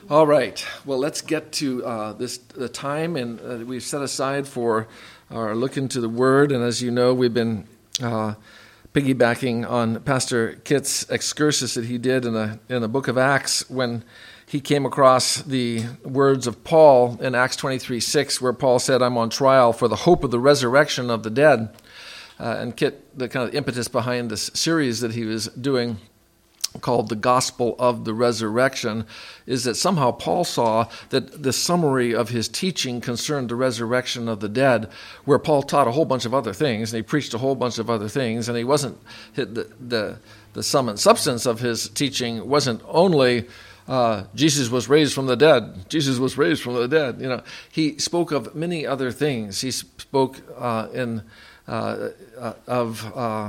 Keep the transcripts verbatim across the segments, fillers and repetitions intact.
All right. Well, let's get to uh, this the time and uh, we've set aside for our look into the Word. And as you know, we've been uh, piggybacking on Pastor Kit's excursus that he did in the in the Book of Acts when he came across the words of Paul in Acts twenty-three six, where Paul said, "I'm on trial for the hope of the resurrection of the dead." Uh, and Kit, the kind of impetus behind this series that he was doing, called The Gospel of the Resurrection, is that somehow Paul saw that the summary of his teaching concerned the resurrection of the dead, where Paul taught a whole bunch of other things, and he preached a whole bunch of other things, and he wasn't, the, the, the sum and substance of his teaching wasn't only uh, Jesus was raised from the dead, Jesus was raised from the dead. You know, he spoke of many other things. He spoke uh, in uh, uh, of uh,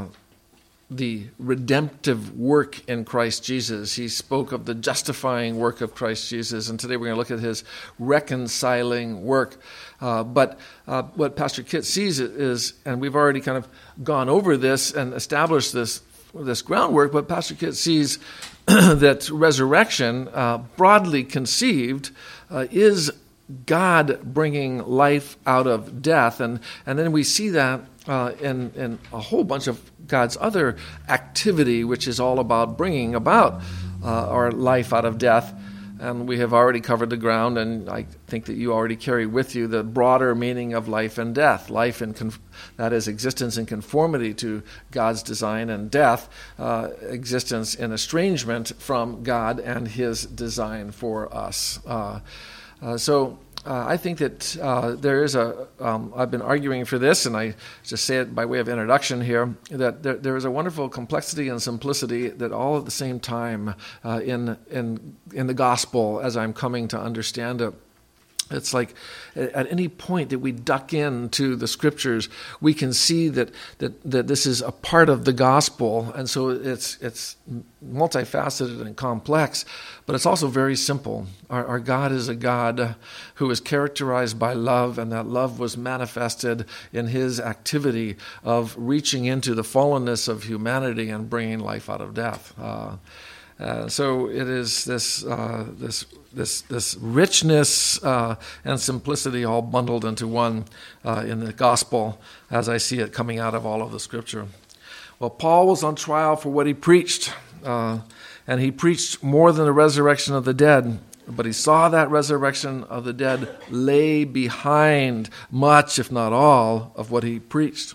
the redemptive work in Christ Jesus. He spoke of the justifying work of Christ Jesus, and today we're going to look at his reconciling work. Uh, but uh, what Pastor Kit sees is, and we've already kind of gone over this and established this this groundwork, but Pastor Kit sees that resurrection, uh, broadly conceived, uh, is God bringing life out of death, and and then we see that uh, in in a whole bunch of God's other activity, which is all about bringing about uh, our life out of death. And we have already covered the ground, and I think that you already carry with you the broader meaning of life and death. Life, in conf- that is existence in conformity to God's design, and death, uh, existence in estrangement from God and his design for us. Uh, uh, so Uh, I think that uh, there is a, um, I've been arguing for this, and I just say it by way of introduction here, that there, there is a wonderful complexity and simplicity that all at the same time uh, in, in, in the gospel as I'm coming to understand it. It's like at any point that we duck into the scriptures, we can see that that, that this is a part of the gospel, and so it's it's multifaceted and complex, but it's also very simple. Our, our God is a God who is characterized by love, and that love was manifested in his activity of reaching into the fallenness of humanity and bringing life out of death. Uh, Uh, so it is this uh, this this this richness uh, and simplicity all bundled into one uh, in the gospel, as I see it coming out of all of the scripture. Well, Paul was on trial for what he preached, uh, and he preached more than the resurrection of the dead. But he saw that resurrection of the dead lay behind much, if not all, of what he preached.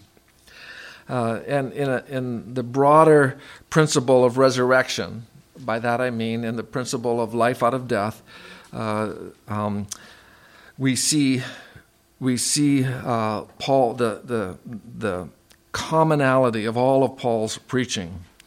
Uh, and in a, in the broader principle of resurrection, by that I mean in the principle of life out of death, uh, um, we see we see uh, Paul the the the commonality of all of Paul's preaching.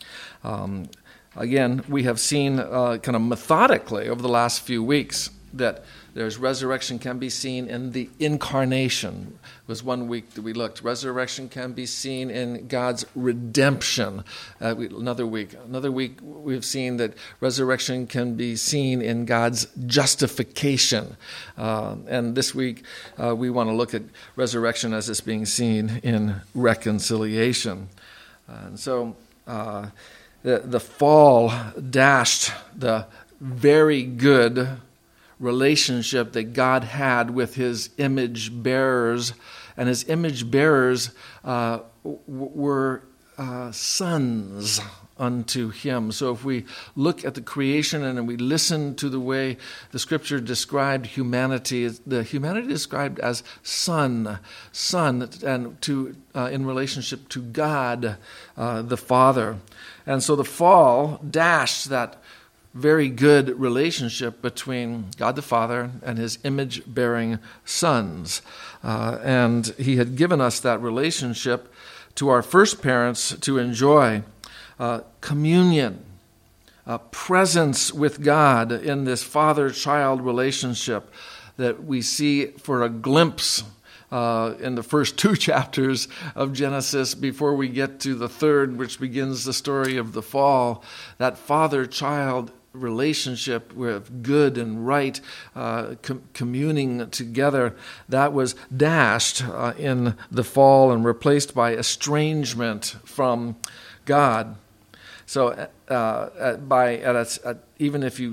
Um, again, we have seen uh, kind of methodically over the last few weeks that there's resurrection can be seen in the incarnation. It was one week that we looked. Resurrection can be seen in God's redemption. Uh, we, another week. Another week we've seen that resurrection can be seen in God's justification. Uh, and this week uh, we want to look at resurrection as it's being seen in reconciliation. Uh, and so uh, the, the fall dashed the very good relationship that God had with his image bearers, and his image bearers uh, w- were uh, sons unto him. So if we look at the creation and we listen to the way the scripture described humanity, the humanity described as son, son, and to uh, in relationship to God, uh, the Father. And so the fall dashed that very good relationship between God the Father and his image-bearing sons. Uh, and he had given us that relationship to our first parents to enjoy. Uh, communion, uh, presence with God in this father-child relationship that we see for a glimpse uh, in the first two chapters of Genesis before we get to the third, which begins the story of the fall. That father-child relationship with good and right, uh, com- communing together, that was dashed uh, in the fall and replaced by estrangement from God. So uh, by at a, at, even if you just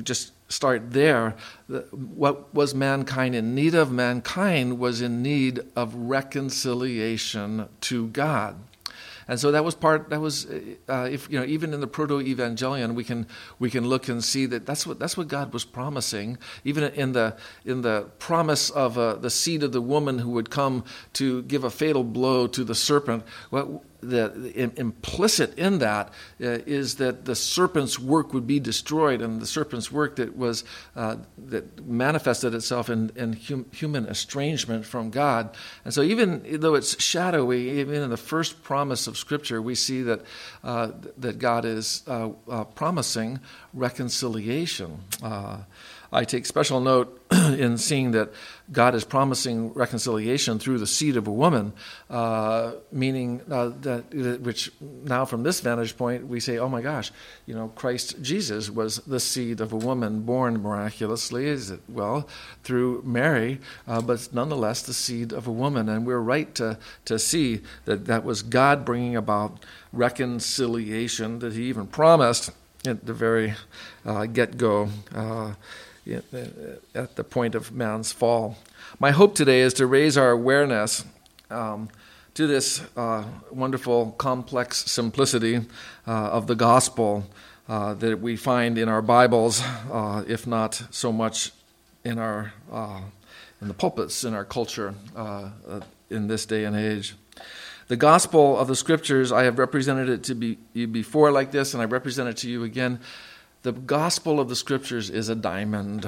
start there. What was mankind in need of? Mankind was in need of reconciliation to God. And so that was part. That was, uh, if you know, even in the Proto-Evangelion, we can we can look and see that that's what that's what God was promising. Even in the in the promise of uh, the seed of the woman who would come to give a fatal blow to the serpent. Well, the, the implicit in that uh, is that the serpent's work would be destroyed, and the serpent's work that was uh, that manifested itself in, in hum, human estrangement from God. And so, even though it's shadowy, even in the first promise of Scripture, we see that uh, that God is uh, uh, promising reconciliation. Uh, I take special note in seeing that God is promising reconciliation through the seed of a woman, uh, meaning uh, that, which now from this vantage point, we say, oh my gosh, you know, Christ Jesus was the seed of a woman born miraculously, is it? Well, through Mary, uh, but nonetheless the seed of a woman. And we're right to, to see that that was God bringing about reconciliation that he even promised at the very uh, get-go, uh, at the point of man's fall. My hope today is to raise our awareness um, to this uh, wonderful, complex simplicity uh, of the gospel uh, that we find in our Bibles, uh, if not so much in our uh, in the pulpits in our culture uh, uh, in this day and age. The gospel of the Scriptures, I have represented it to be, you before like this, and I represent it to you again. The gospel of the Scriptures is a diamond,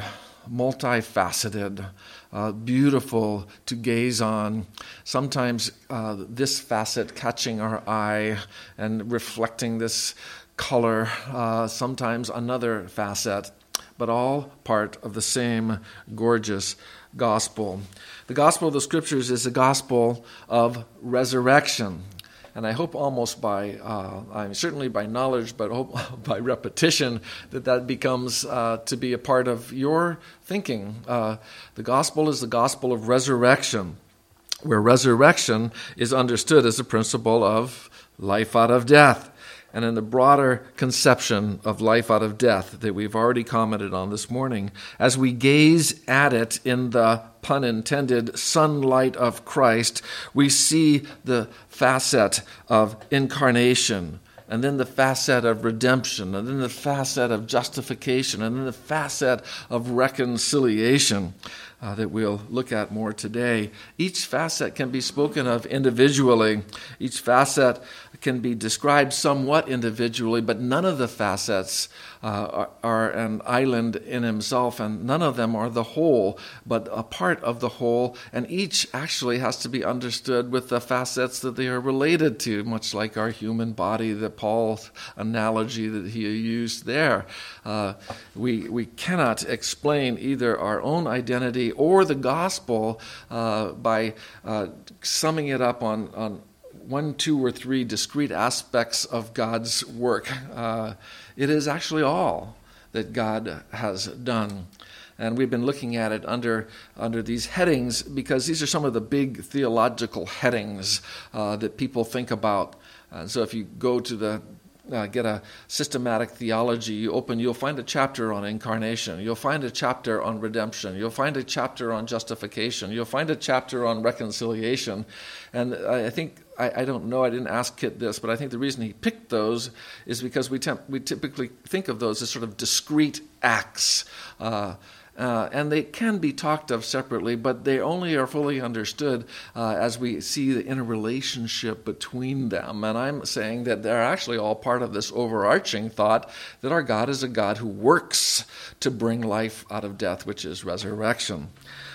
multifaceted, uh, beautiful to gaze on. Sometimes uh, this facet catching our eye and reflecting this color, uh, sometimes another facet, but all part of the same gorgeous gospel. The gospel of the Scriptures is the gospel of resurrection. And I hope almost by, uh, I mean, certainly by knowledge, but hope by repetition, that that becomes uh, to be a part of your thinking. Uh, the gospel is the gospel of resurrection, where resurrection is understood as the principle of life out of death. And in the broader conception of life out of death that we've already commented on this morning, as we gaze at it in the, pun intended, sunlight of Christ, we see the facet of incarnation, and then the facet of redemption, and then the facet of justification, and then the facet of reconciliation uh, that we'll look at more today. Each facet can be spoken of individually. Each facet can be described somewhat individually, but none of the facets uh, are, are an island in himself, and none of them are the whole, but a part of the whole, and each actually has to be understood with the facets that they are related to, much like our human body, the Paul's analogy that he used there. Uh, we, we cannot explain either our own identity or the gospel uh, by uh, summing it up on, on one, two, or three discrete aspects of God's work. Uh, it is actually all that God has done. And we've been looking at it under under these headings because these are some of the big theological headings uh, that people think about. And so if you go to the Uh, get a systematic theology, you open, you'll find a chapter on incarnation. You'll find a chapter on redemption. You'll find a chapter on justification. You'll find a chapter on reconciliation. And I, I think, I, I don't know, I didn't ask Kit this, but I think the reason he picked those is because we, temp- we typically think of those as sort of discrete acts. Uh, Uh, and they can be talked of separately, but they only are fully understood uh, as we see the interrelationship between them. And I'm saying that they're actually all part of this overarching thought that our God is a God who works to bring life out of death, which is resurrection.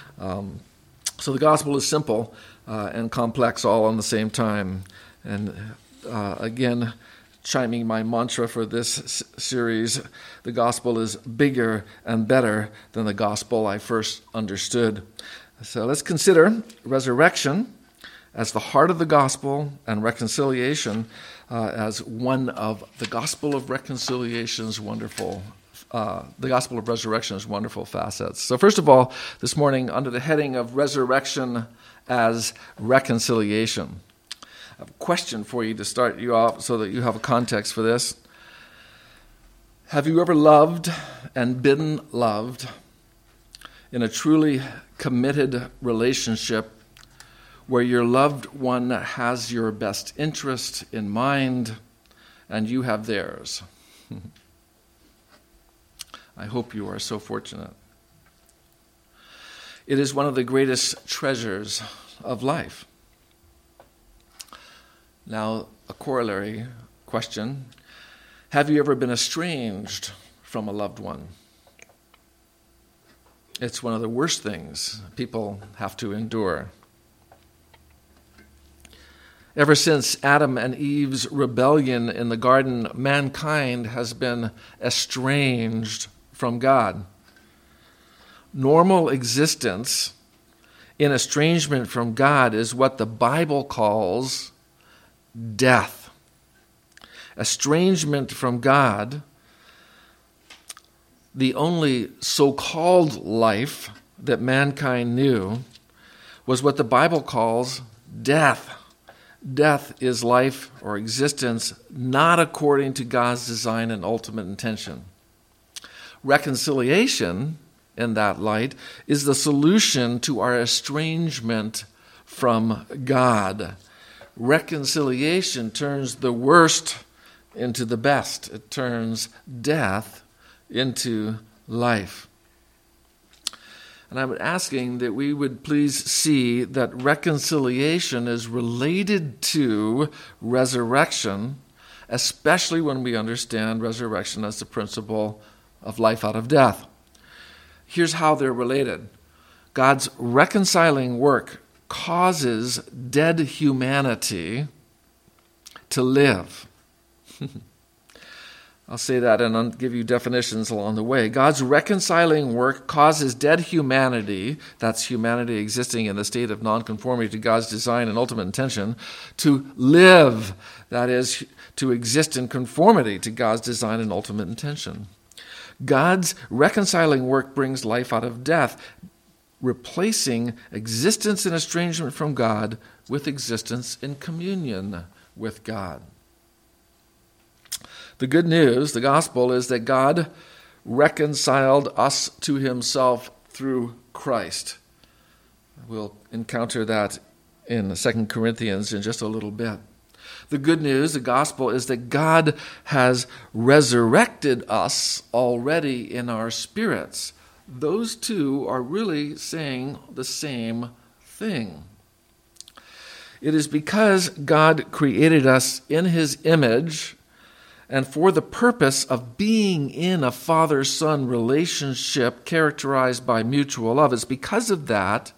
Um, so the gospel is simple uh, and complex all on the same time. And uh, again, chiming my mantra for this s- series, the gospel is bigger and better than the gospel I first understood. So let's consider resurrection as the heart of the gospel and reconciliation uh, as one of the gospel of reconciliation's wonderful, uh, the gospel of resurrection's wonderful facets. So first of all, this morning, under the heading of resurrection as reconciliation, a question for you to start you off so that you have a context for this. Have you ever loved and been loved in a truly committed relationship where your loved one has your best interest in mind and you have theirs? I hope you are so fortunate. It is one of the greatest treasures of life. Now, a corollary question: have you ever been estranged from a loved one? It's one of the worst things people have to endure. Ever since Adam and Eve's rebellion in the garden, mankind has been estranged from God. Normal existence in estrangement from God is what the Bible calls death. Estrangement from God, the only so-called life that mankind knew, was what the Bible calls death. Death is life or existence not according to God's design and ultimate intention. Reconciliation, in that light, is the solution to our estrangement from God. Reconciliation turns the worst into the best. It turns death into life. And I'm asking that we would please see that reconciliation is related to resurrection, especially when we understand resurrection as the principle of life out of death. Here's how they're related. God's reconciling work causes dead humanity to live. I'll say that and I'll give you definitions along the way. God's reconciling work causes dead humanity, that's humanity existing in a state of nonconformity to God's design and ultimate intention, to live, that is, to exist in conformity to God's design and ultimate intention. God's reconciling work brings life out of death, replacing existence in estrangement from God with existence in communion with God. The good news, the gospel, is that God reconciled us to himself through Christ. We'll encounter that in Second Corinthians in just a little bit. The good news, the gospel, is that God has resurrected us already in our spirits. Those two are really saying the same thing. It is because God created us in his image and for the purpose of being in a father-son relationship characterized by mutual love. It's because of that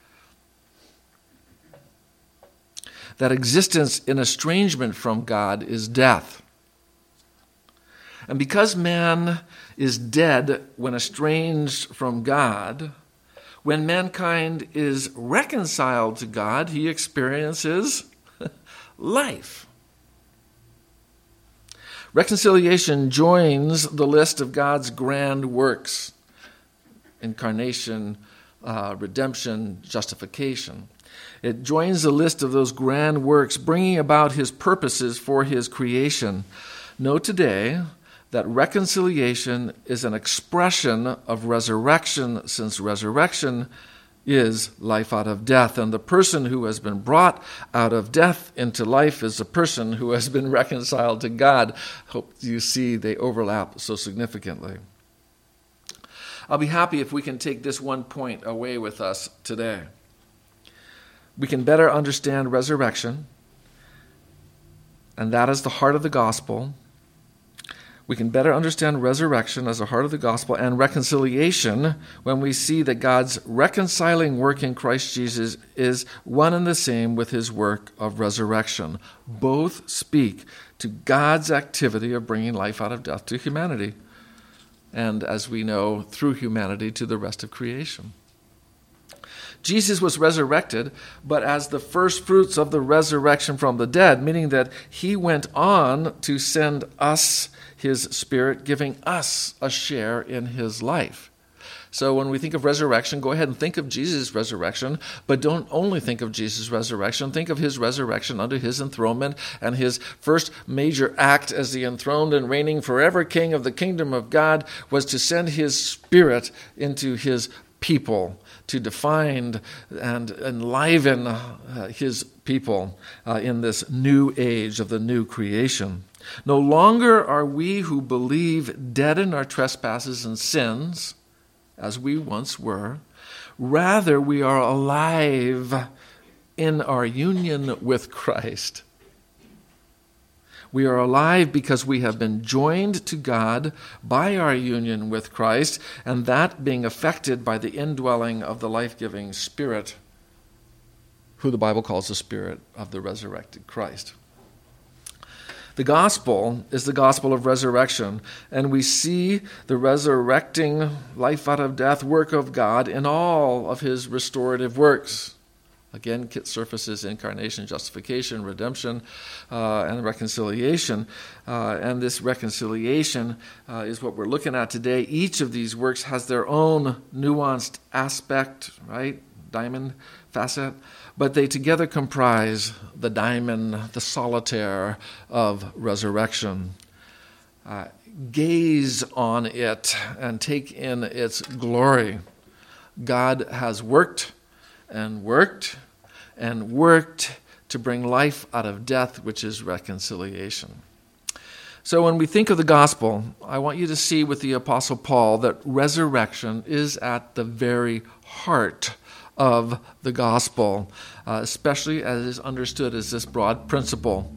that existence in estrangement from God is death. And because man is dead when estranged from God, when mankind is reconciled to God, he experiences life. Reconciliation joins the list of God's grand works: incarnation, uh, redemption, justification. It joins the list of those grand works, bringing about his purposes for his creation. Know today that reconciliation is an expression of resurrection, since resurrection is life out of death. And the person who has been brought out of death into life is the person who has been reconciled to God. Hope you see they overlap so significantly. I'll be happy if we can take this one point away with us today. We can better understand resurrection, and that is the heart of the gospel. We can better understand resurrection as the heart of the gospel and reconciliation when we see that God's reconciling work in Christ Jesus is one and the same with his work of resurrection. Both speak to God's activity of bringing life out of death to humanity, and as we know, through humanity to the rest of creation. Jesus was resurrected, but as the first fruits of the resurrection from the dead, meaning that he went on to send us his Spirit, giving us a share in his life. So when we think of resurrection, go ahead and think of Jesus' resurrection, but don't only think of Jesus' resurrection. Think of his resurrection under his enthronement and his first major act as the enthroned and reigning forever King of the kingdom of God was to send his Spirit into his people, to define and enliven uh, his people uh, in this new age of the new creation. No longer are we who believe dead in our trespasses and sins, as we once were. Rather, we are alive in our union with Christ. We are alive because we have been joined to God by our union with Christ, and that being affected by the indwelling of the life-giving Spirit, who the Bible calls the Spirit of the resurrected Christ. The gospel is the gospel of resurrection, and we see the resurrecting life out of death work of God in all of his restorative works. Again, Kit surfaces incarnation, justification, redemption, uh, and reconciliation. Uh, and this reconciliation uh, is what we're looking at today. Each of these works has their own nuanced aspect, right? Diamond, facet. But they together comprise the diamond, the solitaire of resurrection. Uh, gaze on it and take in its glory. God has worked and worked and worked to bring life out of death, which is reconciliation. So when we think of the gospel, I want you to see with the Apostle Paul that resurrection is at the very heart of the gospel, uh, especially as is understood as this broad principle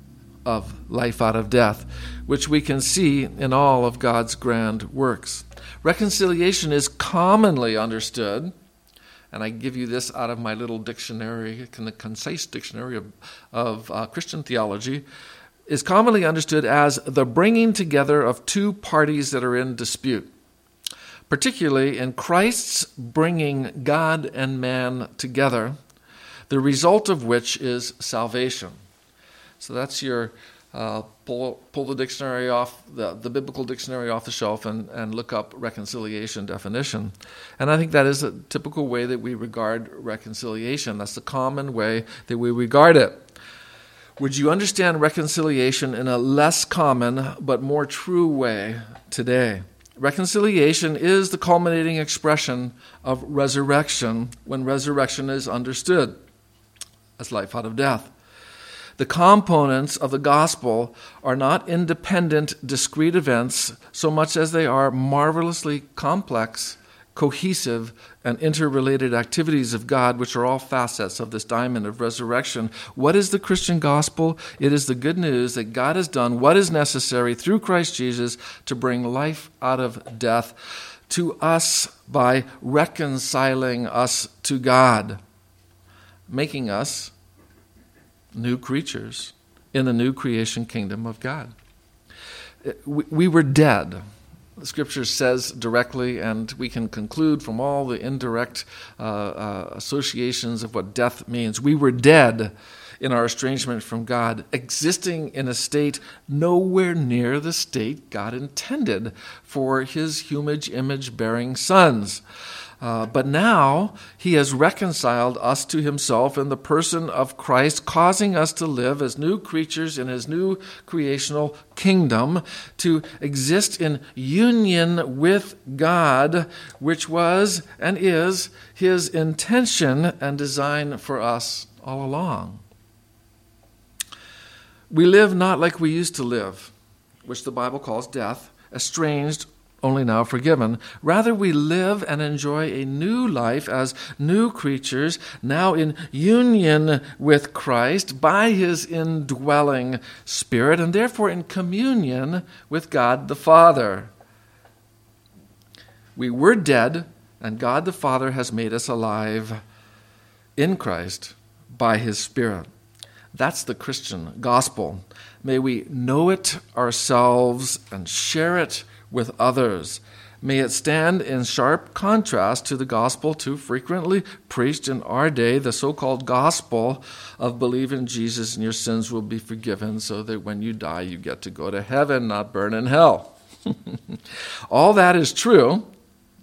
of life out of death, which we can see in all of God's grand works. Reconciliation is commonly understood, and I give you this out of my little dictionary, the concise dictionary of, of uh, Christian theology, is commonly understood as the bringing together of two parties that are in dispute, particularly in Christ's bringing God and man together, the result of which is salvation. So that's your uh, pull pull the dictionary off, the, the biblical dictionary off the shelf and, and look up reconciliation definition. And I think that is a typical way that we regard reconciliation. That's the common way that we regard it. Would you understand reconciliation in a less common but more true way today? Reconciliation is the culminating expression of resurrection when resurrection is understood as life out of death. The components of the gospel are not independent, discrete events so much as they are marvelously complex, cohesive, and interrelated activities of God, which are all facets of this diamond of resurrection. What is the Christian gospel? It is the good news that God has done what is necessary through Christ Jesus to bring life out of death to us by reconciling us to God, making us new creatures in the new creation kingdom of God. We, we were dead. The Scripture says directly, and we can conclude from all the indirect uh, uh, associations of what death means. We were dead in our estrangement from God, existing in a state nowhere near the state God intended for his human image-bearing sons. Uh, but now he has reconciled us to himself in the person of Christ, causing us to live as new creatures in his new creational kingdom, to exist in union with God, which was and is his intention and design for us all along. We live not like we used to live, which the Bible calls death, estranged, only now forgiven. Rather, we live and enjoy a new life as new creatures, now in union with Christ by his indwelling Spirit, and therefore in communion with God the Father. We were dead, and God the Father has made us alive in Christ by his Spirit. That's the Christian gospel. May we know it ourselves and share it with others. May it stand in sharp contrast to the gospel too frequently preached in our day, the so-called gospel of believe in Jesus and your sins will be forgiven so that when you die you get to go to heaven, not burn in hell. All that is true.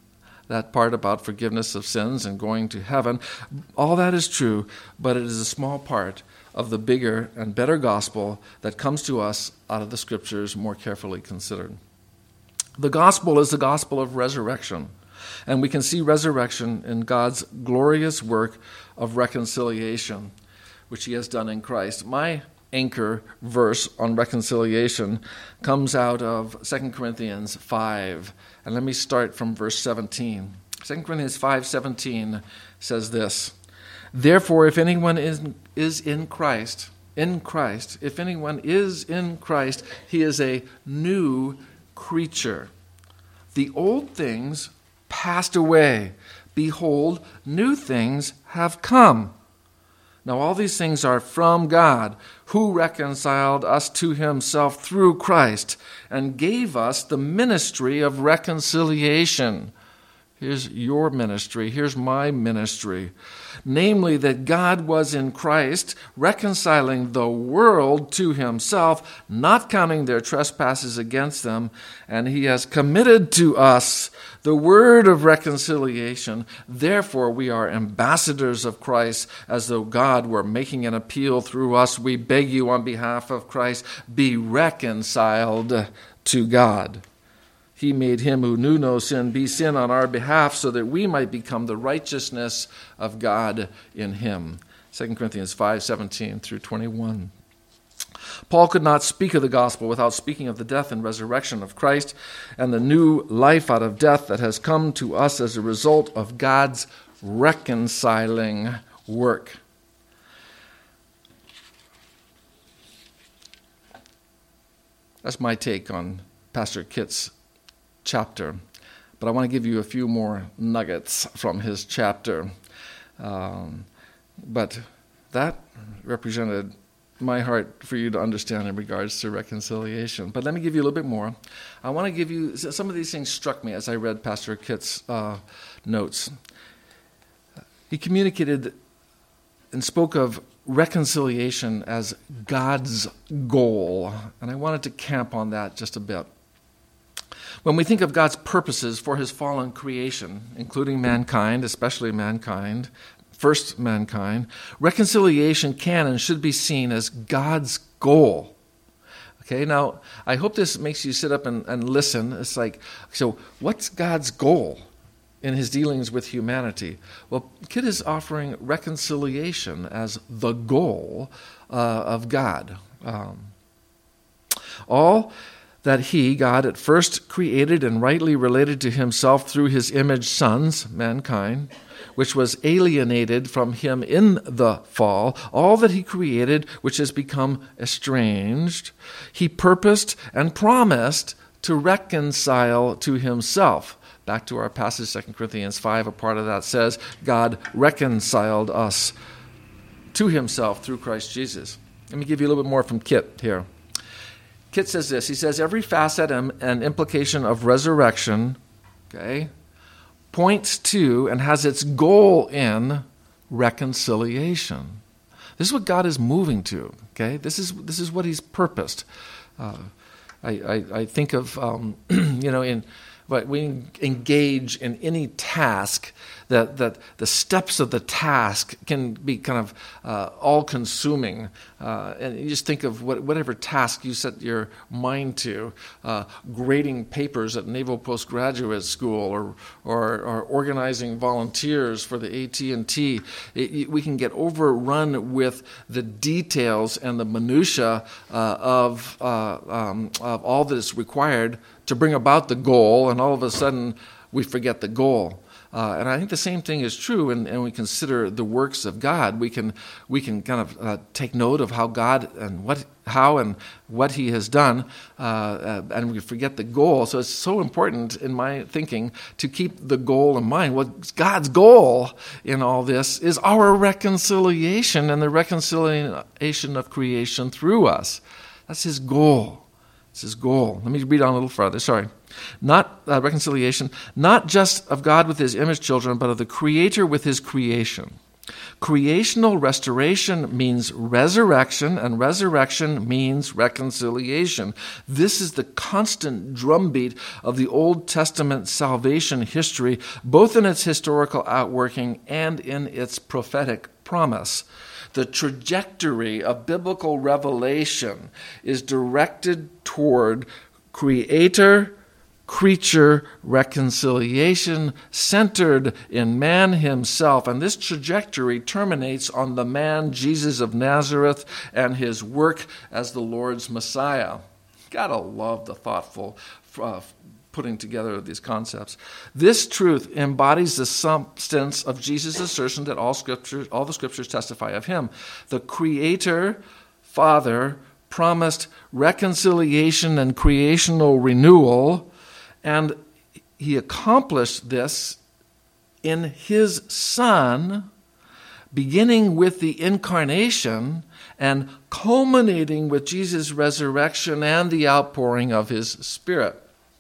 that part about forgiveness of sins and going to heaven. All that is true, but it is a small part of the bigger and better gospel that comes to us out of the Scriptures more carefully considered. The gospel is the gospel of resurrection, and we can see resurrection in God's glorious work of reconciliation, which he has done in Christ. My anchor verse on reconciliation comes out of Second Corinthians five, and let me start from verse seventeen. Second Corinthians five seventeen says this, "Therefore, if anyone is, is in Christ, in Christ, if anyone is in Christ, he is a new creature. The old things passed away. Behold, new things have come." Now all these things are from God, who reconciled us to himself through Christ and gave us the ministry of reconciliation. Here's your ministry. Here's my ministry. Namely, that God was in Christ, reconciling the world to himself, not counting their trespasses against them, and he has committed to us the word of reconciliation. Therefore, we are ambassadors of Christ, as though God were making an appeal through us. We beg you on behalf of Christ, be reconciled to God. He made him who knew no sin be sin on our behalf, so that we might become the righteousness of God in him. Second Corinthians five seventeen through twenty-one. Paul could not speak of the gospel without speaking of the death and resurrection of Christ and the new life out of death that has come to us as a result of God's reconciling work. That's my take on Pastor Kitt's chapter, but I want to give you a few more nuggets from his chapter. Um, but that represented my heart for you to understand in regards to reconciliation. But let me give you a little bit more. I want to give you, some of these things struck me as I read Pastor Kitt's uh, notes. He communicated and spoke of reconciliation as God's goal, and I wanted to camp on that just a bit. When we think of God's purposes for his fallen creation, including mankind, especially mankind, first mankind, reconciliation can and should be seen as God's goal. Okay, now, I hope this makes you sit up and, and listen. It's like, so what's God's goal in his dealings with humanity? Well, Kitt is offering reconciliation as the goal uh, of God. Um, all that he, God, at first created and rightly related to himself through his image sons, mankind, which was alienated from him in the fall, all that he created, which has become estranged, he purposed and promised to reconcile to himself. Back to our passage, Second Corinthians five, a part of that says, God reconciled us to himself through Christ Jesus. Let me give you a little bit more from Kitt here. Kitt says this, he says, every facet and, and implication of resurrection, okay, points to and has its goal in reconciliation. This is what God is moving to, okay? This is this is what he's purposed. Uh, I, I, I think of, um, you know, in but we engage in any task, that, that the steps of the task can be kind of uh, all-consuming. Uh, and you just think of what, whatever task you set your mind to, uh, grading papers at Naval Postgraduate School or, or, or organizing volunteers for the A T and T. It, it, we can get overrun with the details and the minutia uh, of, uh, um, of all that is required to bring about the goal, and all of a sudden we forget the goal. Uh, and I think the same thing is true, and, and we consider the works of God. We can we can kind of uh, take note of how God and what how and what He has done, uh, uh, and we forget the goal. So it's so important, in my thinking, to keep the goal in mind. Well, God's goal in all this is our reconciliation and the reconciliation of creation through us. That's His goal. It's his goal. Let me read on a little further. Sorry. Not uh, reconciliation, not just of God with his image children, but of the Creator with his creation. Creational restoration means resurrection, and resurrection means reconciliation. This is the constant drumbeat of the Old Testament salvation history, both in its historical outworking and in its prophetic promise. The trajectory of biblical revelation is directed toward creator creature reconciliation centered in man himself. And this trajectory terminates on the man Jesus of Nazareth and his work as the Lord's Messiah. Gotta love the thoughtful uh, putting together of these concepts. This truth embodies the substance of Jesus' assertion that all scriptures, all the scriptures testify of him. The Creator, Father, promised reconciliation and creational renewal, and he accomplished this in his Son, beginning with the incarnation and culminating with Jesus' resurrection and the outpouring of his Spirit.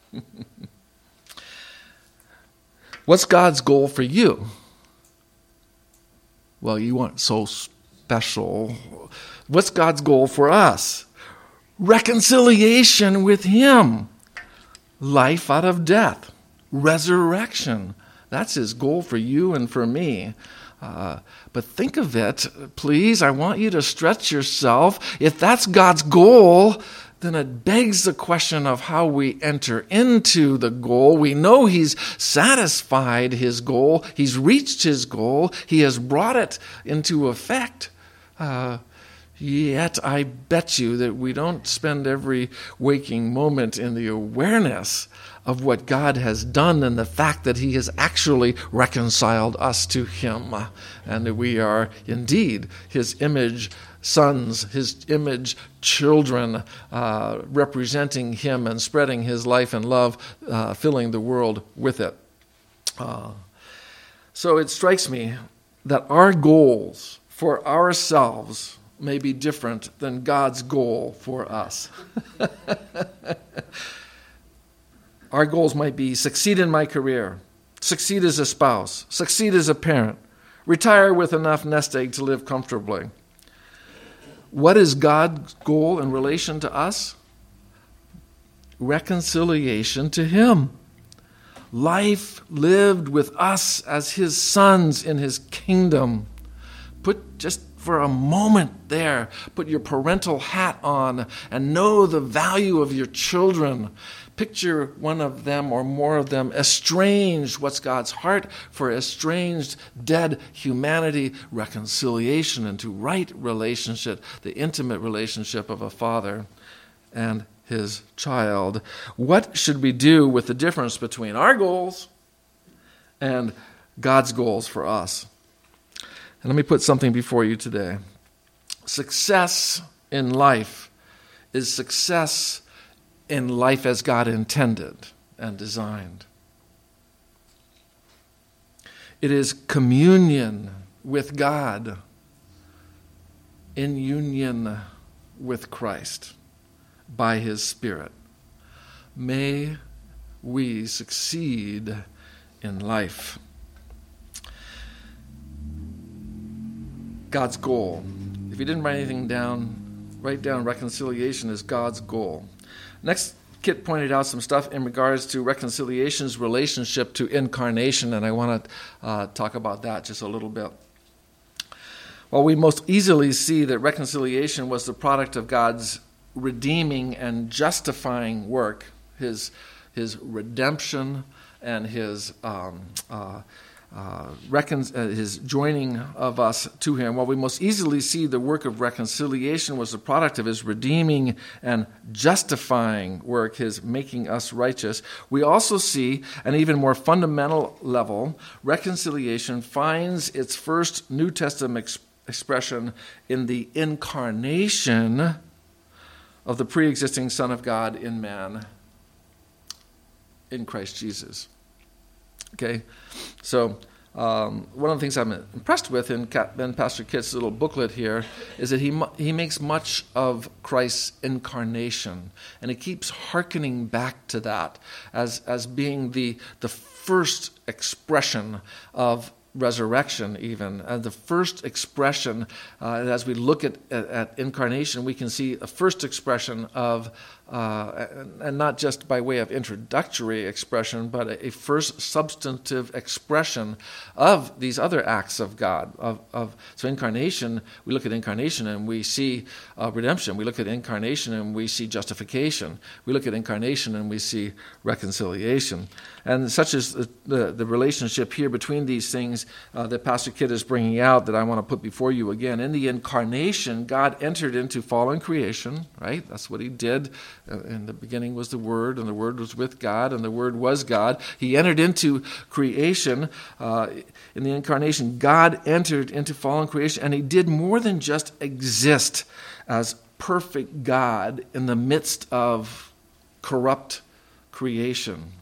What's God's goal for you? Well, you want so special. What's God's goal for us? Reconciliation with him. Life out of death. Resurrection. That's his goal for you and for me. Uh, but think of it, please. I want you to stretch yourself. If that's God's goal, then it begs the question of how we enter into the goal. We know he's satisfied his goal. He's reached his goal. He has brought it into effect. Uh, Yet I bet you that we don't spend every waking moment in the awareness of what God has done and the fact that he has actually reconciled us to him, and that we are indeed his image sons, his image children, uh, representing him and spreading his life and love, uh, filling the world with it. Uh, so it strikes me that our goals for ourselves may be different than God's goal for us. Our goals might be succeed in my career, succeed as a spouse, succeed as a parent, retire with enough nest egg to live comfortably. What is God's goal in relation to us? Reconciliation to him. Life lived with us as his sons in his kingdom. Put just for a moment there, put your parental hat on and know the value of your children. Picture one of them or more of them estranged. What's God's heart for estranged, dead humanity? Reconciliation into right relationship, the intimate relationship of a father and his child. What should we do with the difference between our goals and God's goals for us? And let me put something before you today. Success in life is success in life as God intended and designed. It is communion with God in union with Christ by his Spirit. May we succeed in life. God's goal. If you didn't write anything down, write down reconciliation is God's goal. Next, Kit pointed out some stuff in regards to reconciliation's relationship to incarnation, and I want to uh, talk about that just a little bit. Well, we most easily see that reconciliation was the product of God's redeeming and justifying work, his, his redemption and his um, uh, Uh, recon- uh, his joining of us to him. While we most easily see the work of reconciliation was the product of his redeeming and justifying work, his making us righteous, we also see, an even more fundamental level, reconciliation finds its first New Testament ex- expression in the incarnation of the pre-existing Son of God in man, in Christ Jesus. Okay, so um, one of the things I'm impressed with in, Cat, in Pastor Kit's little booklet here is that he he makes much of Christ's incarnation, and he keeps hearkening back to that as as being the the first expression of resurrection even. And the first expression, uh, as we look at, at, at incarnation, we can see a first expression of, uh, and not just by way of introductory expression, but a, a first substantive expression of these other acts of God. Of, of So incarnation, we look at incarnation and we see uh, redemption. We look at incarnation and we see justification. We look at incarnation and we see reconciliation. And such is the, the, the relationship here between these things uh, that Pastor Kit is bringing out that I want to put before you again. In the incarnation, God entered into fallen creation, right? That's what he did. Uh, in the beginning was the Word, and the Word was with God, and the Word was God. He entered into creation. Uh, in the incarnation, God entered into fallen creation, and he did more than just exist as perfect God in the midst of corrupt creation.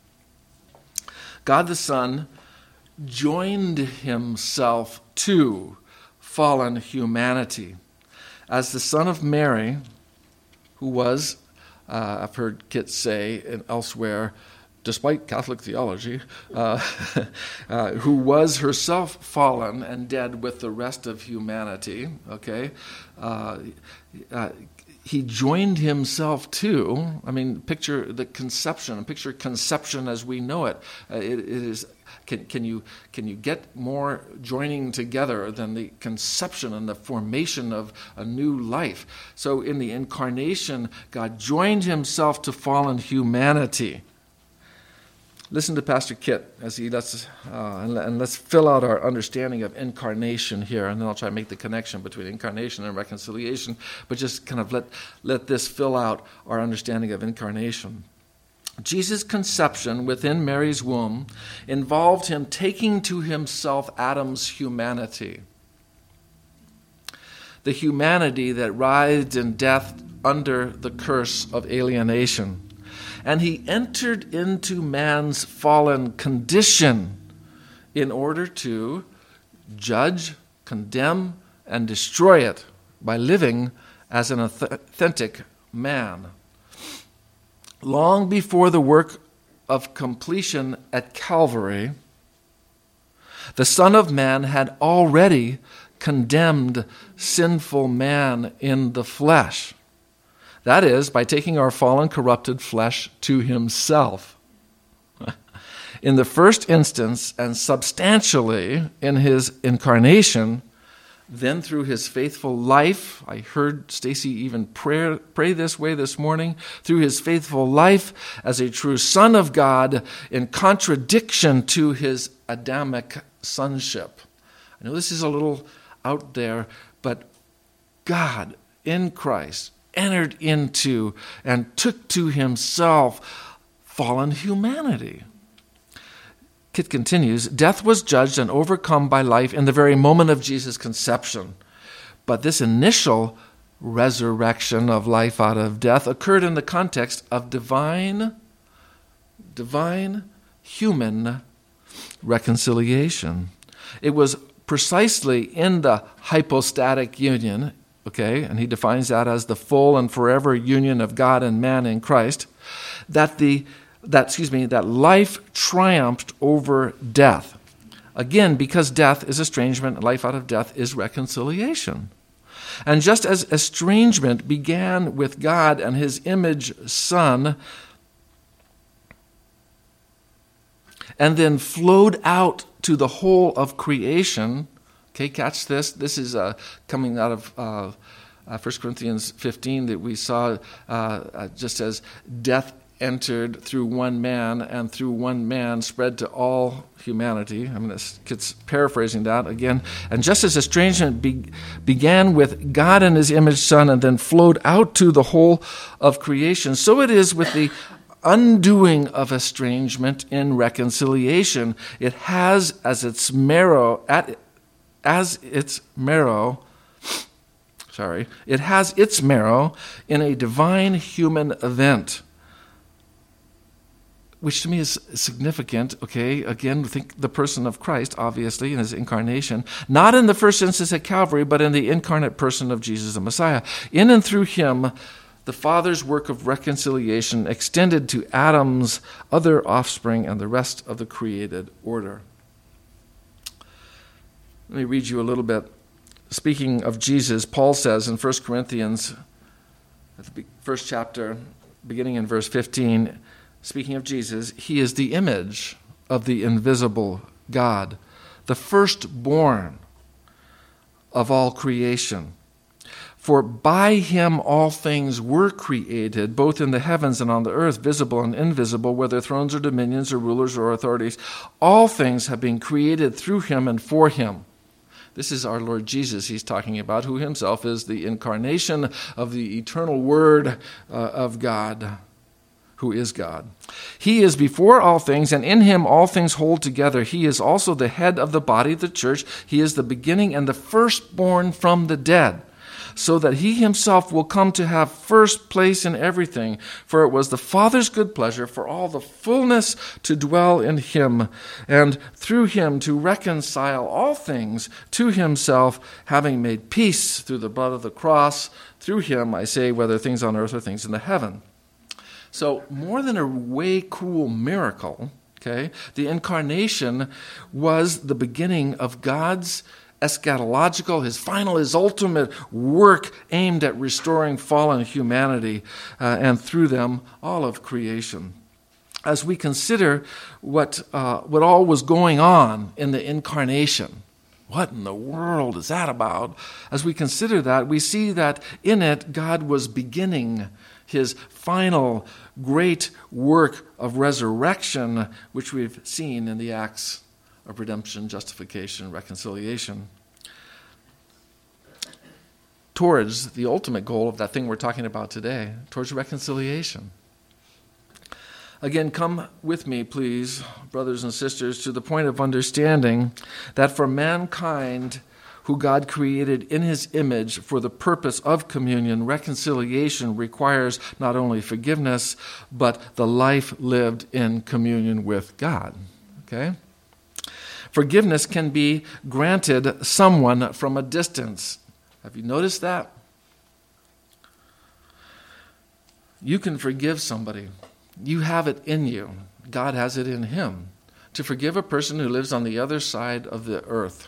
God the Son joined himself to fallen humanity. As the Son of Mary, who was, uh, I've heard Kit say and elsewhere, despite Catholic theology, uh, uh, who was herself fallen and dead with the rest of humanity, okay, uh, uh, he joined himself to, I mean, picture the conception, picture conception as we know it. Uh, it, it is, can, can you can you get more joining together than the conception and the formation of a new life? So in the incarnation, God joined himself to fallen humanity. Listen to Pastor Kit as he lets, uh, and, and let's fill out our understanding of incarnation here, and then I'll try to make the connection between incarnation and reconciliation, but just kind of let, let this fill out our understanding of incarnation. Jesus' conception within Mary's womb involved him taking to himself Adam's humanity, the humanity that writhed in death under the curse of alienation. And he entered into man's fallen condition in order to judge, condemn, and destroy it by living as an authentic man. Long before the work of completion at Calvary, the Son of Man had already condemned sinful man in the flesh. That is, by taking our fallen, corrupted flesh to himself. In the first instance, and substantially in his incarnation, then through his faithful life, I heard Stacy even pray, pray this way this morning, through his faithful life as a true Son of God in contradiction to his Adamic sonship. I know this is a little out there, but God in Christ entered into and took to himself fallen humanity. Kit continues, death was judged and overcome by life in the very moment of Jesus' conception. But this initial resurrection of life out of death occurred in the context of divine, divine human reconciliation. It was precisely in the hypostatic union, okay, and he defines that as the full and forever union of God and man in Christ, that the that excuse me, that life triumphed over death. Again, because death is estrangement, life out of death is reconciliation. And just as estrangement began with God and his image son, and then flowed out to the whole of creation. Okay, catch this. This is uh, coming out of uh, uh, First Corinthians fifteen that we saw uh, uh, just as death entered through one man, and through one man spread to all humanity. I mean, this kid's paraphrasing that again. And just as estrangement be, began with God and his image son and then flowed out to the whole of creation, so it is with the undoing of estrangement in reconciliation. It has as its marrow, at, as its marrow, sorry, it has its marrow in a divine human event, which to me is significant, okay? Again, think the person of Christ, obviously, in his incarnation, not in the first instance at Calvary, but in the incarnate person of Jesus the Messiah. In and through him, the Father's work of reconciliation extended to Adam's other offspring and the rest of the created order. Let me read you a little bit. Speaking of Jesus, Paul says in First Corinthians, at the first chapter, beginning in verse fifteen, speaking of Jesus, he is the image of the invisible God, the firstborn of all creation. For by him all things were created, both in the heavens and on the earth, visible and invisible, whether thrones or dominions or rulers or authorities. All things have been created through him and for him. This is our Lord Jesus he's talking about, who himself is the incarnation of the eternal Word uh, of God, who is God. He is before all things, and in him all things hold together. He is also the head of the body, the church. He is the beginning and the firstborn from the dead, so that he himself will come to have first place in everything. For it was the Father's good pleasure for all the fullness to dwell in him, and through him to reconcile all things to himself, having made peace through the blood of the cross. Through him, I say, whether things on earth or things in the heaven. So more than a way cool miracle, okay, the incarnation was the beginning of God's eschatological, his final, his ultimate work aimed at restoring fallen humanity uh, and through them all of creation. As we consider what uh, what all was going on in the incarnation, what in the world is that about? As we consider that, we see that in it God was beginning his final great work of resurrection, which we've seen in the Acts of redemption, justification, reconciliation, towards the ultimate goal of that thing we're talking about today, towards reconciliation. Again, come with me, please, brothers and sisters, to the point of understanding that for mankind, who God created in his image for the purpose of communion, reconciliation requires not only forgiveness, but the life lived in communion with God. Okay? Forgiveness can be granted someone from a distance. Have you noticed that? You can forgive somebody. You have it in you. God has it in him to forgive a person who lives on the other side of the earth.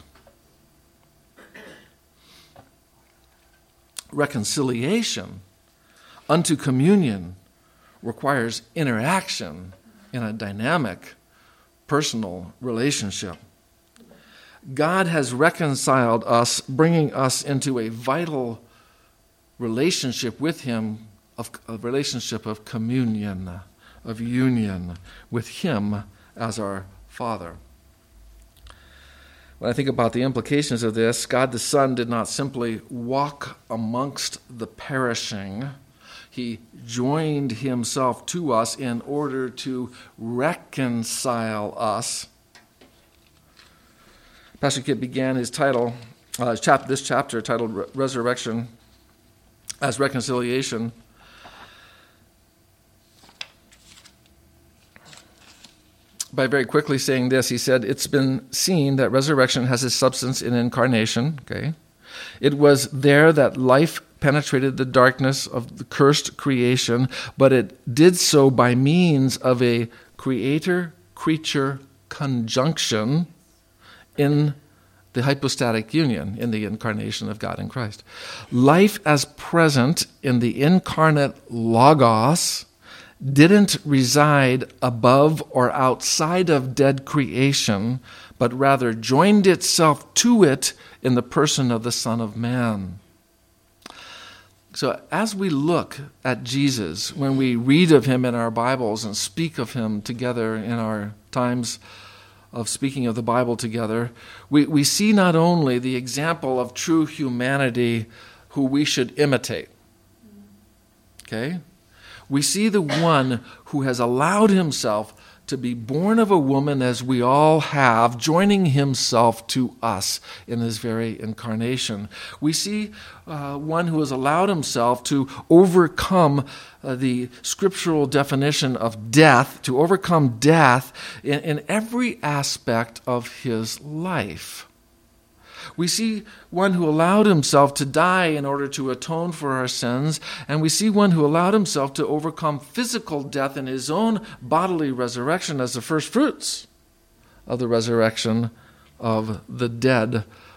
Reconciliation unto communion requires interaction in a dynamic, personal relationship. God has reconciled us, bringing us into a vital relationship with him, of a relationship of communion, of union with him as our Father. When I think about the implications of this, God the Son did not simply walk amongst the perishing. He joined himself to us in order to reconcile us. Pastor Kit began his title, uh, chap- this chapter titled Re- Resurrection as Reconciliation. By very quickly saying this, he said, it's been seen that resurrection has its substance in incarnation. Okay, it was there that life penetrated the darkness of the cursed creation, but it did so by means of a creator-creature conjunction in the hypostatic union, in the incarnation of God in Christ. Life as present in the incarnate Logos didn't reside above or outside of dead creation, but rather joined itself to it in the person of the Son of Man. So as we look at Jesus, when we read of him in our Bibles and speak of him together in our times of speaking of the Bible together, we, we see not only the example of true humanity who we should imitate, okay? We see the one who has allowed himself to be born of a woman, as we all have, joining himself to us in his very incarnation. We see uh, one who has allowed himself to overcome uh, the scriptural definition of death, to overcome death in, in every aspect of his life. We see one who allowed himself to die in order to atone for our sins, and we see one who allowed himself to overcome physical death in his own bodily resurrection as the first fruits of the resurrection of the dead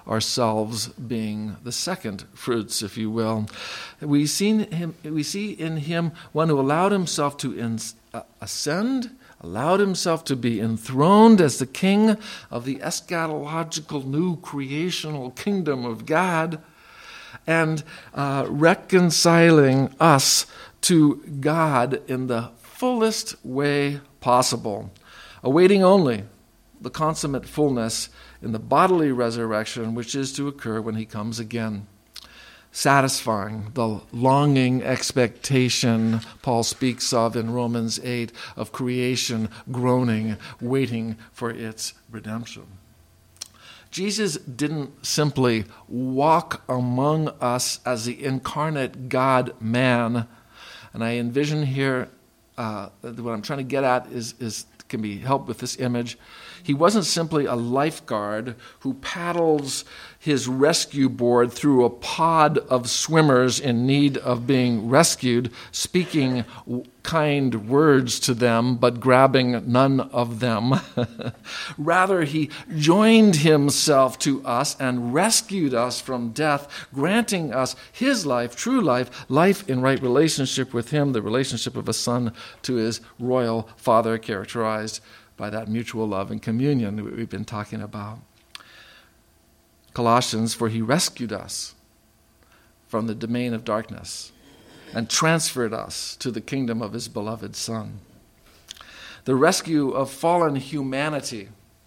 ourselves being the second fruits, if you will. We, seen him, we see in him one who allowed himself to in, uh, ascend, allowed himself to be enthroned as the king of the eschatological new creational kingdom of God, and uh, reconciling us to God in the fullest way possible, awaiting only the consummate fullness in the bodily resurrection which is to occur when he comes again, satisfying the longing expectation Paul speaks of in Romans eight of creation groaning, waiting for its redemption. Jesus didn't simply walk among us as the incarnate God-man. And I envision here, uh, what I'm trying to get at is, is can be helped with this image. He wasn't simply a lifeguard who paddles his rescue board through a pod of swimmers in need of being rescued, speaking kind words to them, but grabbing none of them. Rather, he joined himself to us and rescued us from death, granting us his life, true life, life in right relationship with him, the relationship of a son to his royal father, characterized by that mutual love and communion that we've been talking about. Colossians, for he rescued us from the domain of darkness and transferred us to the kingdom of his beloved Son. The rescue of fallen humanity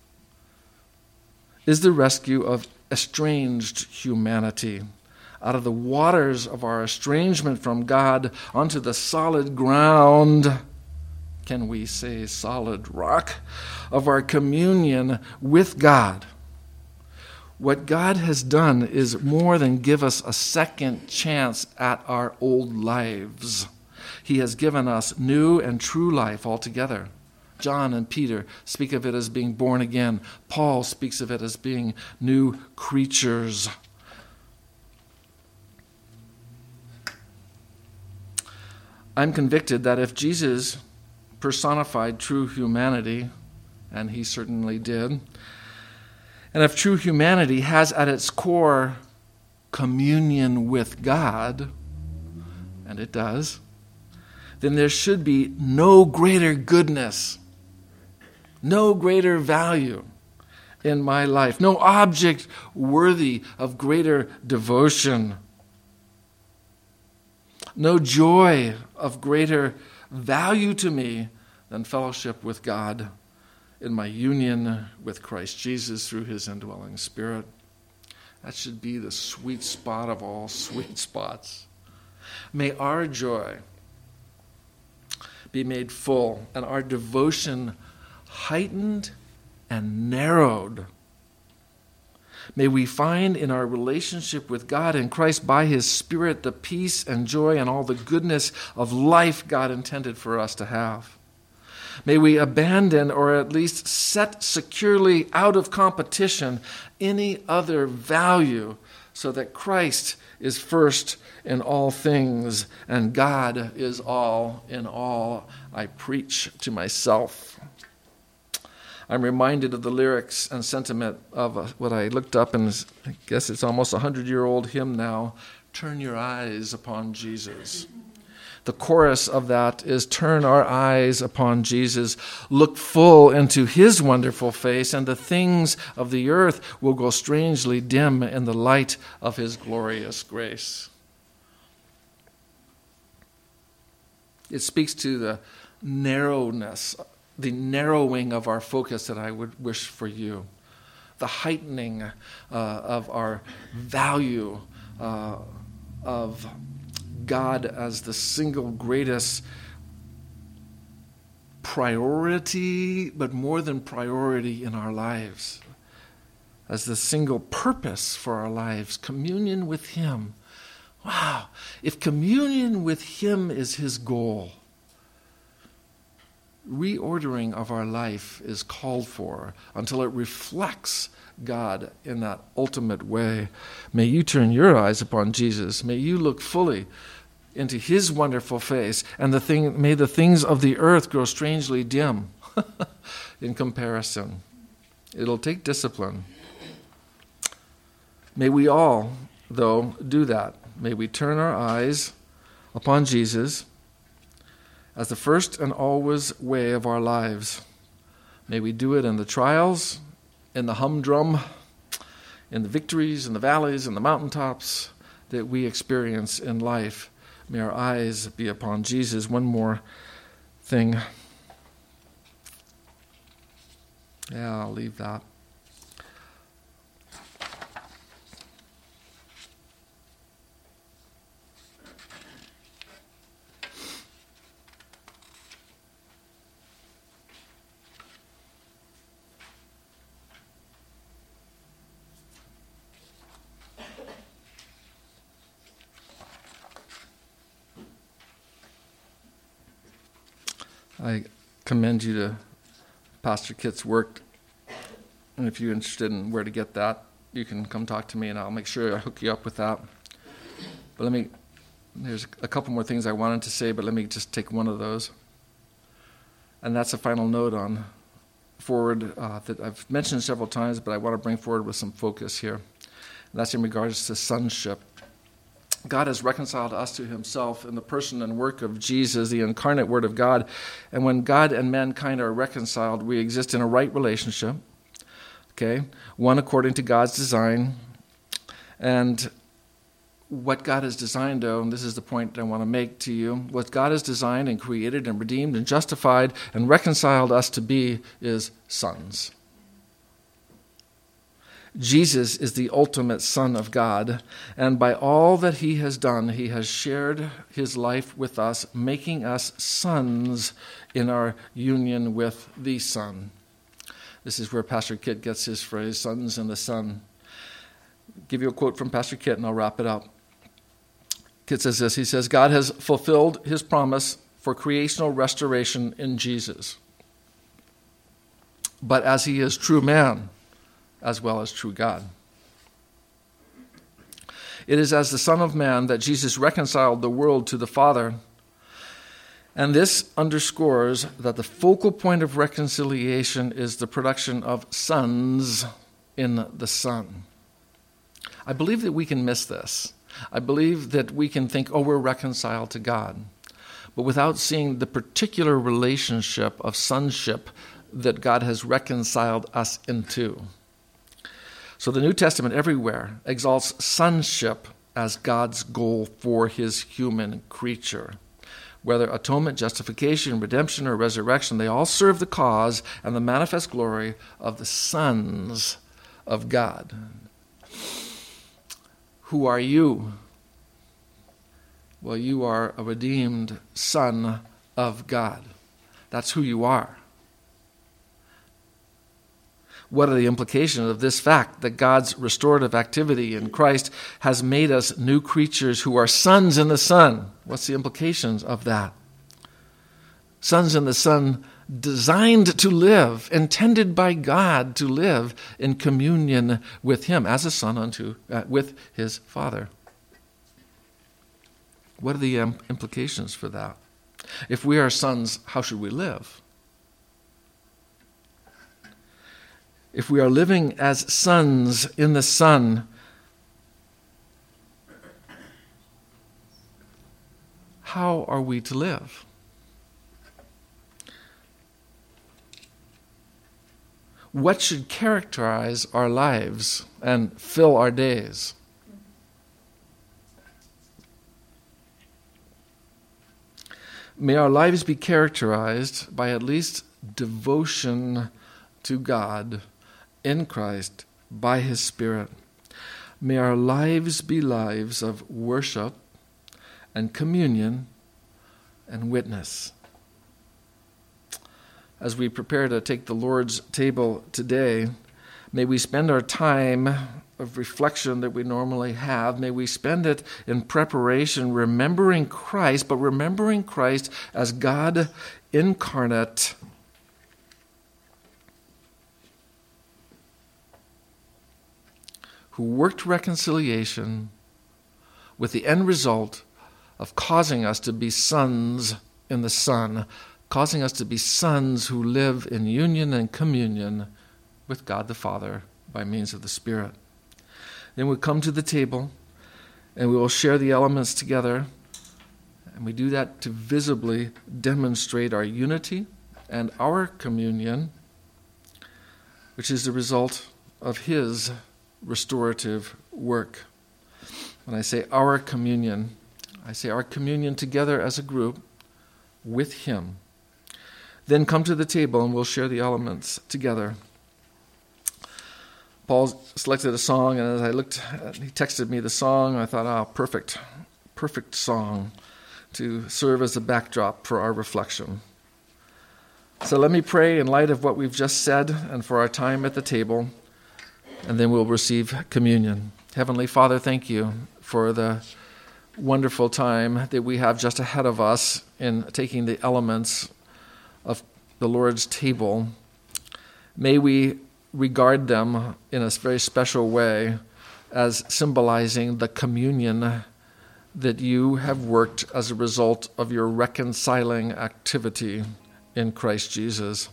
is the rescue of estranged humanity out of the waters of our estrangement from God onto the solid ground, can we say solid rock, of our communion with God. What God has done is more than give us a second chance at our old lives. He has given us new and true life altogether. John and Peter speak of it as being born again. Paul speaks of it as being new creatures. I'm convicted that if Jesus personified true humanity, and he certainly did, and if true humanity has at its core communion with God, and it does, then there should be no greater goodness, no greater value in my life, no object worthy of greater devotion, no joy of greater value to me than fellowship with God in my union with Christ Jesus through his indwelling Spirit. That should be the sweet spot of all sweet spots. May our joy be made full and our devotion heightened and narrowed. May we find in our relationship with God and Christ by his Spirit the peace and joy and all the goodness of life God intended for us to have. May we abandon or at least set securely out of competition any other value so that Christ is first in all things and God is all in all. I preach to myself. I'm reminded of the lyrics and sentiment of what I looked up, and I guess it's almost a hundred-year-old hymn now, Turn Your Eyes Upon Jesus. The chorus of that is, turn our eyes upon Jesus, look full into his wonderful face, and the things of the earth will go strangely dim in the light of his glorious grace. It speaks to the narrowness, the narrowing of our focus that I would wish for you, the heightening uh, of our value uh, of God as the single greatest priority, but more than priority in our lives, as the single purpose for our lives, communion with him. Wow, if communion with him is his goal, reordering of our life is called for until it reflects God in that ultimate way. May you turn your eyes upon Jesus. May you look fully into his wonderful face, and the thing, may the things of the earth grow strangely dim in comparison. It'll take discipline. May we all, though, do that. May we turn our eyes upon Jesus as the first and always way of our lives. May we do it in the trials, in the humdrum, in the victories, in the valleys, in the mountaintops that we experience in life. May our eyes be upon Jesus. One more thing. Yeah, I'll leave that. I commend you to Pastor Kit's work, and if you're interested in where to get that, you can come talk to me, and I'll make sure I hook you up with that. But let me, there's a couple more things I wanted to say, but let me just take one of those. And that's a final note on forward uh, that I've mentioned several times, but I want to bring forward with some focus here. And that's in regards to sonship. God has reconciled us to himself in the person and work of Jesus, the incarnate Word of God. And when God and mankind are reconciled, we exist in a right relationship, okay? One according to God's design. And what God has designed, though, and this is the point I want to make to you, what God has designed and created and redeemed and justified and reconciled us to be is sons. Jesus is the ultimate Son of God, and by all that he has done, he has shared his life with us, making us sons in our union with the Son. This is where Pastor Kit gets his phrase, sons in the Son. I'll give you a quote from Pastor Kit, and I'll wrap it up. Kit says this, he says, God has fulfilled his promise for creational restoration in Jesus. But as he is true man, as well as true God. It is as the Son of Man that Jesus reconciled the world to the Father, and this underscores that the focal point of reconciliation is the production of sons in the Son. I believe that we can miss this. I believe that we can think, oh, we're reconciled to God, but without seeing the particular relationship of sonship that God has reconciled us into. So the New Testament everywhere exalts sonship as God's goal for his human creature. Whether atonement, justification, redemption, or resurrection, they all serve the cause and the manifest glory of the sons of God. Who are you? Well, you are a redeemed son of God. That's who you are. What are the implications of this fact that God's restorative activity in Christ has made us new creatures who are sons in the Son? What's the implications of that? Sons in the Son, designed to live, intended by God to live in communion with him as a son unto uh, with his Father. What are the um, implications for that? If we are sons, how should we live? If we are living as sons in the Son, how are we to live? What should characterize our lives and fill our days? May our lives be characterized by at least devotion to God in Christ by his Spirit. May our lives be lives of worship and communion and witness. As we prepare to take the Lord's table today, may we spend our time of reflection that we normally have, may we spend it in preparation, remembering Christ, but remembering Christ as God incarnate, who worked reconciliation with the end result of causing us to be sons in the Son, causing us to be sons who live in union and communion with God the Father by means of the Spirit. Then we come to the table and we will share the elements together. And we do that to visibly demonstrate our unity and our communion, which is the result of his restorative work. When I say our communion, I say our communion together as a group with him. Then come to the table and we'll share the elements together. Paul selected a song, and as I looked, he texted me the song. I thought, ah, perfect, perfect song to serve as a backdrop for our reflection. So let me pray in light of what we've just said and for our time at the table, and then we'll receive communion. Heavenly Father, thank you for the wonderful time that we have just ahead of us in taking the elements of the Lord's table. May we regard them in a very special way as symbolizing the communion that you have worked as a result of your reconciling activity in Christ Jesus.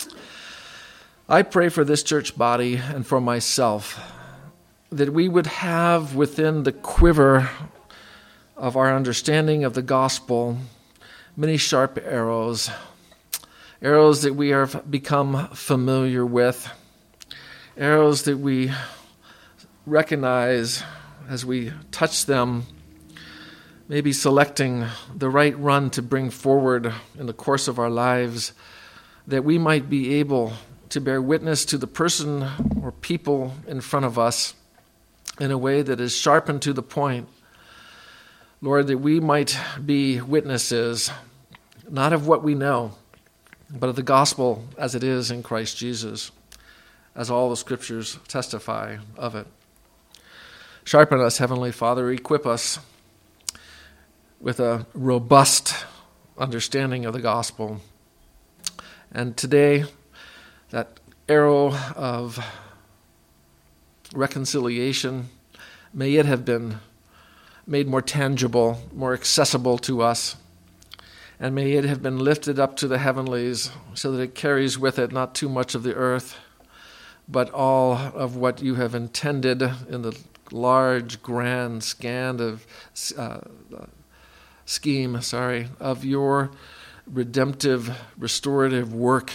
I pray for this church body and for myself that we would have within the quiver of our understanding of the gospel many sharp arrows, arrows that we have become familiar with, arrows that we recognize as we touch them, maybe selecting the right run to bring forward in the course of our lives, that we might be able to bear witness to the person or people in front of us in a way that is sharp and to the point. Lord, that we might be witnesses, not of what we know, but of the gospel as it is in Christ Jesus, as all the scriptures testify of it. Sharpen us, Heavenly Father, equip us with a robust understanding of the gospel. And today, that arrow of reconciliation, may it have been made more tangible, more accessible to us, and may it have been lifted up to the heavenlies so that it carries with it not too much of the earth, but all of what you have intended in the large, grand scan of uh, scheme, sorry, of your redemptive, restorative work,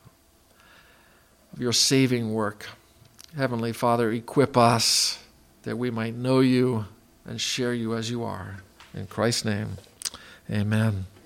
of your saving work. Heavenly Father, equip us that we might know you and share you as you are. In Christ's name, amen.